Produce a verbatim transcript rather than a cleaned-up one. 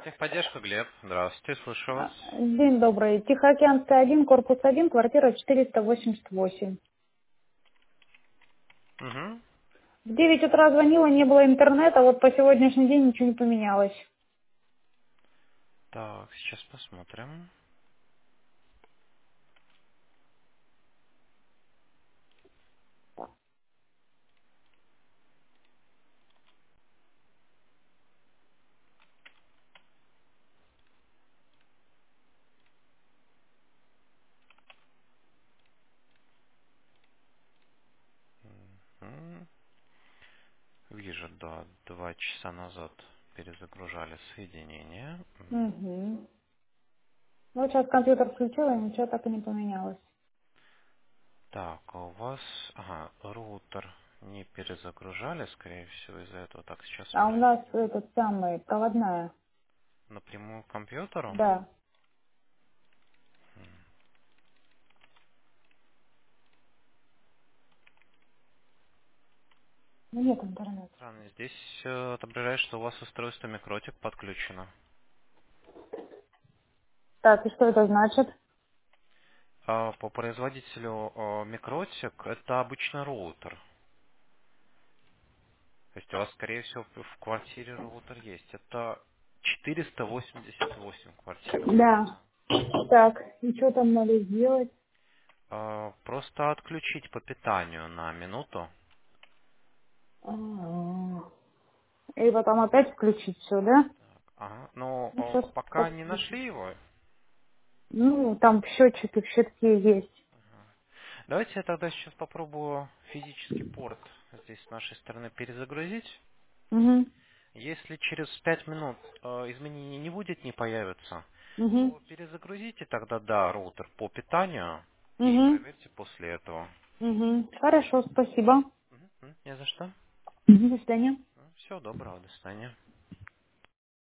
Техподдержка, Глеб. Здравствуйте, слышу вас. А, День добрый. Тихоокеанская один, корпус один, квартира четыреста восемьдесят восемь. Угу. В девять утра звонила, не было интернета, вот по сегодняшний день ничего не поменялось. Так, сейчас посмотрим. М, Вижу, да, два часа назад перезагружали соединение. М, Угу. Вот сейчас компьютер включила, и ничего так и не поменялось. Так, а у вас, ага, роутер не перезагружали, скорее всего, из-за этого. Так, сейчас А у нас проверю. этот самый, проводная. Напрямую к компьютеру? Да. Ну нет интернета. Странно, здесь э, отображает, что у вас устройство Микротик подключено. Так, и что это значит? А по производителю э, Микротик это обычно роутер. То есть у вас, скорее всего, в в квартире роутер есть. Это четыреста восемьдесят восемь квартира Да. называется. Так, и что там надо сделать? А, Просто отключить по питанию на минуту. А-а-а. И потом опять включить все, да? Ага. Но Ну, о, сейчас пока не посмотрим. нашли его. Ну, там счетчики в щитке есть. Давайте я тогда сейчас попробую физический порт здесь с нашей стороны перезагрузить. Угу. Если через пять минут э, изменений не будет, не появится, Угу. то перезагрузите тогда, да, роутер по питанию и Угу. проверьте после этого. Угу. Хорошо, спасибо. Мгм, мгм. Не за что. Мгм. До свидания. Всего доброго, до свидания.